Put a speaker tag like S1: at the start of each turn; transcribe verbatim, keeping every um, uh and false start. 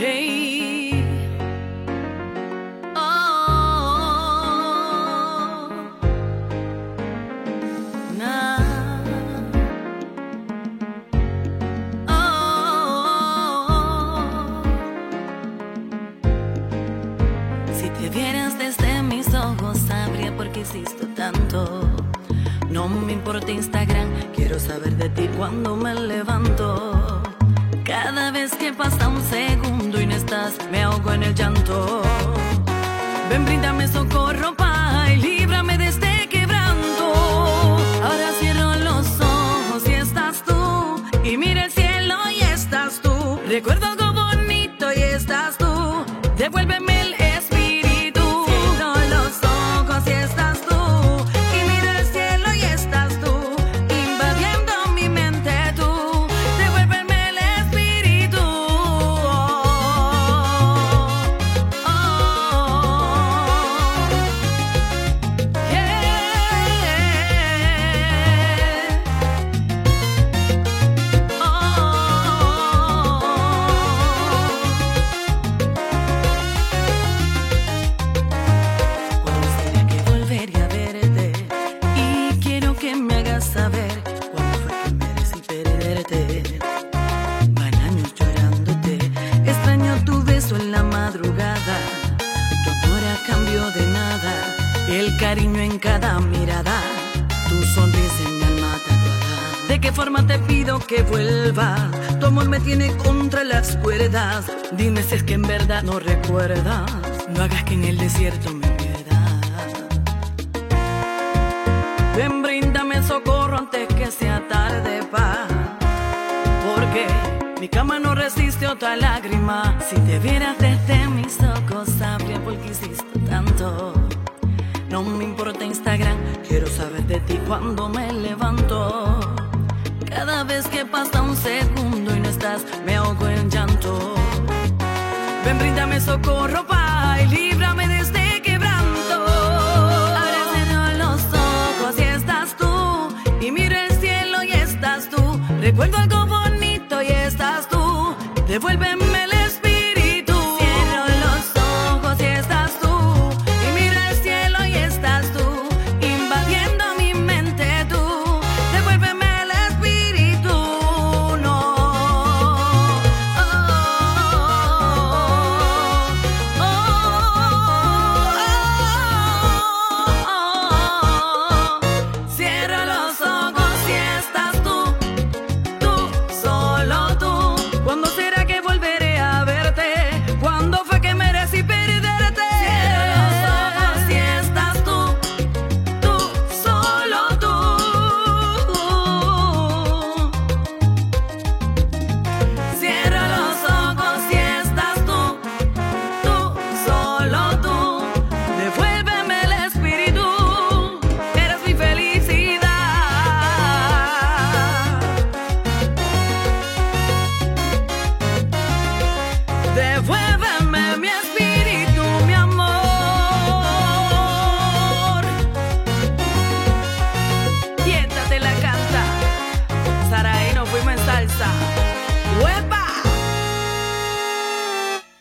S1: Hey. Oh. Nah. Oh. Si te vieras desde mis ojos, sabría por qué hiciste tanto. No me importa Instagram, quiero saber de ti cuando me levanto. Cada vez que pasa un segundo y no estás, me ahogo en el llanto. Ven, bríndame socorro, pa, y líbrame de este quebranto. Ahora cierro los ojos y estás tú, y mira el cielo y estás tú. Recuerdo algo bonito y estás tú. Devuélveme el espíritu. Cierro los ojos y estás tú. Saber cuándo fue que merecí perderte. Van años llorándote. Extraño tu beso en la madrugada, tu amor a cambio de nada, el cariño en cada mirada, tu sonrisa en mi alma tatuada. ¿De qué forma te pido que vuelva? Tu amor me tiene contra las cuerdas. Dime si es que en verdad no recuerdas. No hagas que en el desierto me pierda. Ven, bríndame socorro antes que sea tarde, pa, porque mi cama no resiste otra lágrima. Si te vieras desde mis ojos, sabría por qué hiciste tanto. No me importa Instagram, quiero saber de ti cuando me levanto. Cada vez que pasa un segundo y no estás, me ahogo en llanto. Ven, bríndame socorro, pa, y líbrame de este quebranto. Y miro el cielo y estás tú. Recuerdo algo bonito y estás tú. Devuélveme